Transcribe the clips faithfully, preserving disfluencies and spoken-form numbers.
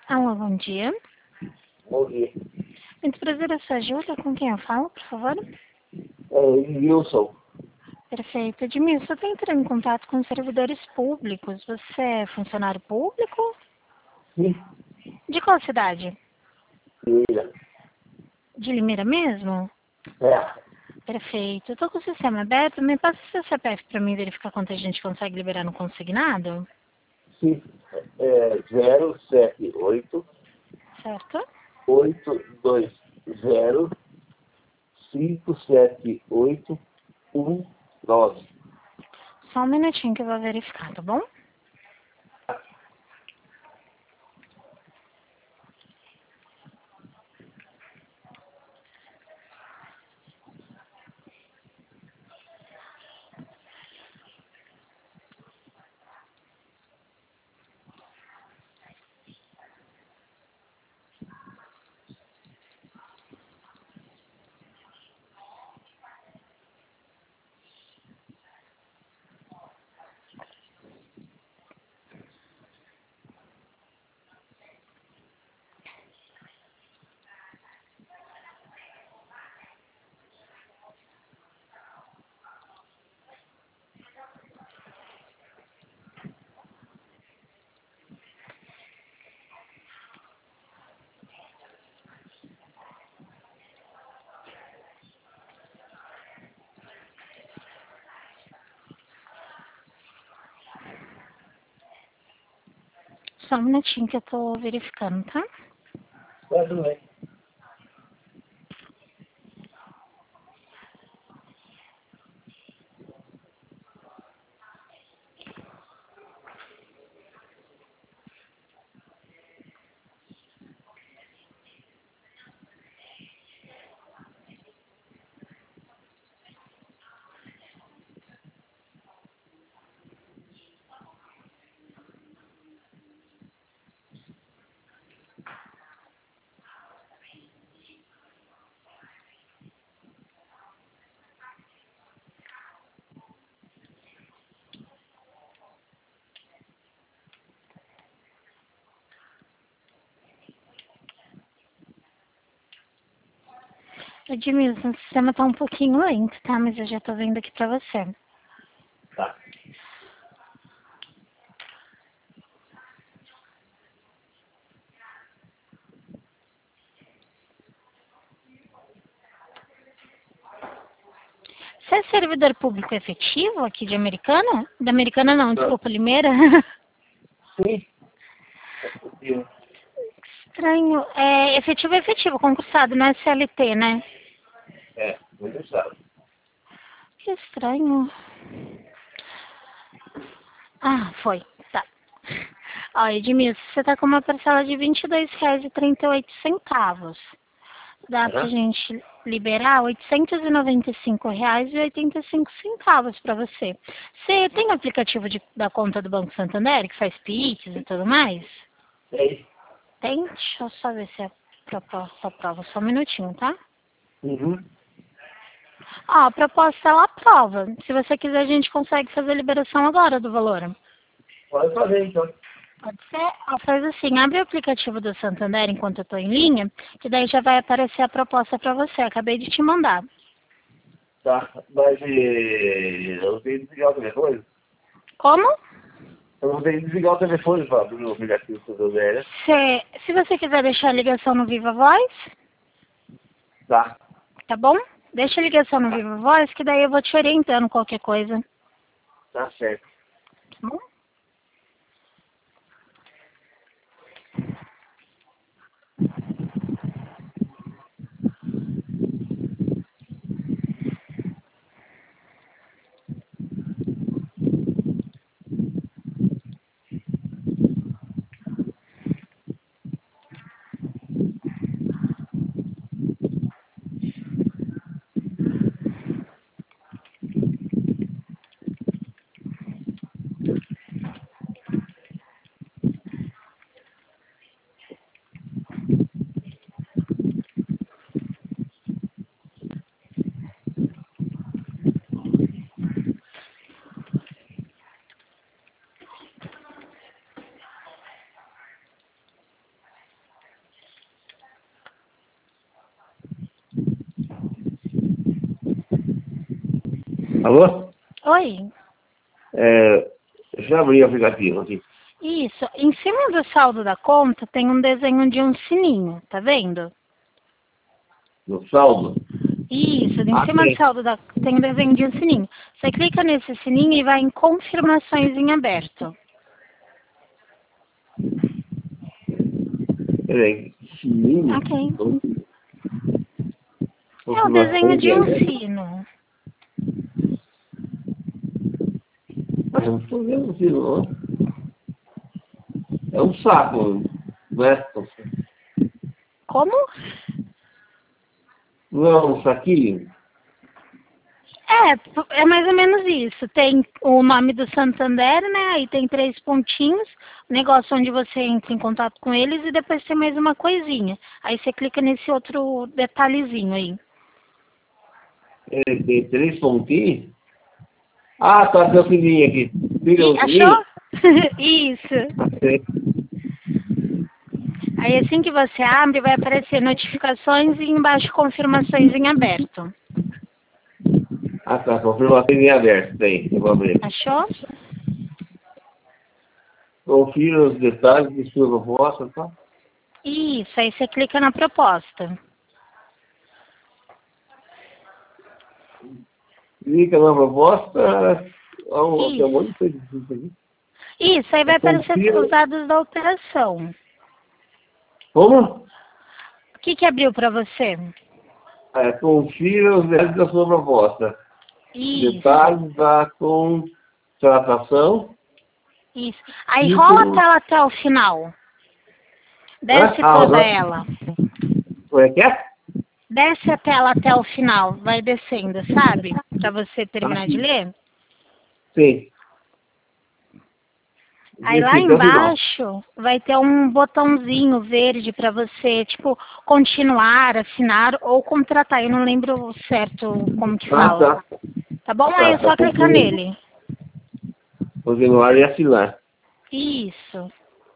Alô, bom dia. Bom dia. Muito prazer, eu sou a Júlia. Com quem eu falo, por favor? É, Wilson. Perfeito. Edmilson, eu estou entrando em contato com servidores públicos. Você é funcionário público? Sim. De qual cidade? Filha. De Limeira mesmo? É. Perfeito. Eu estou com o sistema aberto. Me passa o seu C P F para mim verificar quanto a gente consegue liberar no consignado? Sim. É zero sete oito Certo? oito dois zero cinco sete oito um nove. Só um minutinho que eu vou verificar, tá bom? Só um minutinho que eu estou verificando, tá? Tá tudo bem. Edmilson, o sistema está um pouquinho lento, tá? Mas eu já estou vendo aqui para você. Tá. Você é servidor público efetivo aqui de Americana? Da Americana não, Não. desculpa, Limeira. Sim. É possível. Estranho. É efetivo é efetivo, concursado, não é C L T, né? É, muito chato. Que estranho. Ah, foi. Tá. Ó, Edmilson, você tá com uma parcela de vinte e dois reais e trinta e oito centavos. Dá pra Aham. gente liberar oitocentos e noventa e cinco reais e oitenta e cinco centavos para você. Você tem aplicativo de, da conta do Banco Santander que faz Pix e tudo mais? É isso. Tem? Deixa eu só ver se a proposta aprova. Só um minutinho, tá? Uhum. Ó, a proposta ela aprova. Se você quiser, a gente consegue fazer a liberação agora do valor. Pode fazer, então. Pode ser? Ó, faz assim, abre o aplicativo do Santander enquanto eu estou em linha, que daí já vai aparecer a proposta para você. Acabei de te mandar. Tá. Mas eh, eu tenho que desligar o telefone. Como? Eu vou ter que desligar o telefone para abrir o aplicativo do velho. Se, se você quiser deixar a ligação no Viva Voz, Tá. tá bom? Deixa a ligação no Viva Voz, que daí eu vou te orientando qualquer coisa. Tá certo. Tá bom? Alô? Oi. É, já abri o aplicativo aqui. Isso. Em cima do saldo da conta tem um desenho de um sininho, tá vendo? No saldo? Isso, em Ah, cima do tem. saldo da, tem um desenho de um sininho. Você clica nesse sininho e vai em confirmações em aberto. Peraí. Sininho? Ok. É o desenho Confirmações de em um aberto. sino. Mas eu não estou vendo o sino, não. É um saco, não é? Como? Não é um saquinho? É, é mais ou menos isso. Tem o nome do Santander, né? Aí tem três pontinhos, o negócio onde você entra em contato com eles e depois tem mais uma coisinha. Aí você clica nesse outro detalhezinho aí. É, tem três pontinhos? Ah, tá, tem o sininho aqui. Liga E o sininho? achou? Isso. Achei. Aí assim que você abre, vai aparecer notificações e embaixo confirmações em aberto. Ah, tá, confirmação em aberto. Tem, eu vou abrir. Achou? Confira os detalhes de sua proposta, tá? Isso, aí você clica na proposta. Clica na proposta, há um, tem um Isso. monte de coisa aqui. Isso, aí vai aparecer Confira. os dados da operação. Como? O que que abriu para você? É, confira os detalhes da sua proposta. Isso, Detalhes da contratação. isso. Aí rola a Título. tela até o final. Hã? Desce Ah, toda agora. ela. Como é que é? Desce a tela até o final, vai descendo, sabe? Para você terminar de Aqui. ler. Sim. Aí lá Desci até o final. embaixo vai ter um botãozinho verde para você, tipo, continuar, assinar ou contratar. Eu não lembro certo como que Ah, fala. tá. Tá bom? Aí Tá, é tá. só clicar nele. Continuar e assinar. Isso.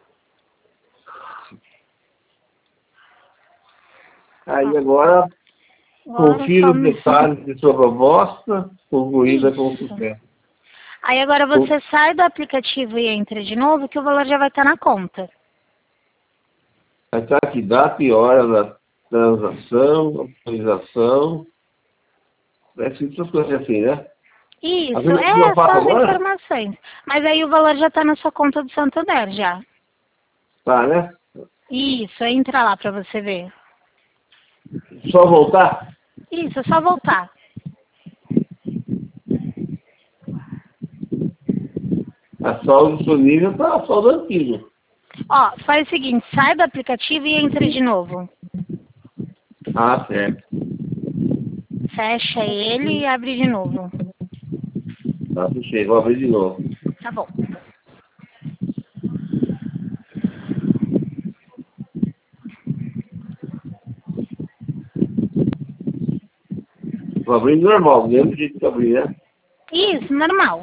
Aí agora, Agora confira só... os detalhes de sua proposta, concluída com Isso. sucesso. Aí agora você sai do aplicativo e entra de novo, que o valor já vai estar na conta. Vai estar aqui, data e hora da transação, autorização, essas coisas assim, né? A Isso, gente não é só faço as agora? informações. Mas aí o valor já está na sua conta do Santander já. Tá, né? Isso, entra lá para você ver. Só voltar? Isso, é só voltar. A saldo disponível para saldo antigo. Ó, faz o seguinte, sai do aplicativo e entra de novo. Ah, certo. Fecha ele e abre de novo. Tá, fechei. Vou abrir de novo. Tá bom. Vou abrir normal, do mesmo jeito que eu abri, né? Isso, normal.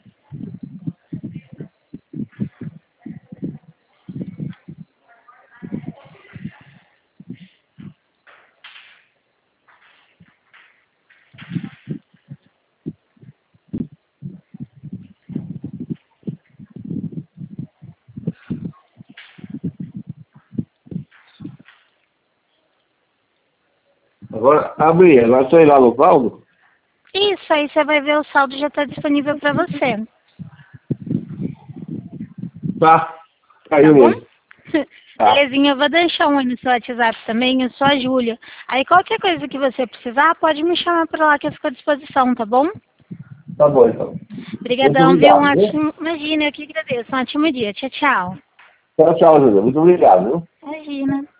Agora, abri. Agora estou lá no saldo. Isso, aí você vai ver o saldo já está disponível para você. Tá. Tá Caiu bom? mesmo. Tá. Belezinha, eu vou deixar um aí no seu WhatsApp também, eu sou a Júlia. Aí qualquer coisa que você precisar, pode me chamar para lá que eu fico à disposição, tá bom? Tá bom, então. Muito Obrigadão, viu? Um obrigado, viu? ótimo... Imagina, eu que agradeço. Um ótimo dia. Tchau, tchau. Tchau, tchau, Júlia. Muito obrigado, viu? Imagina.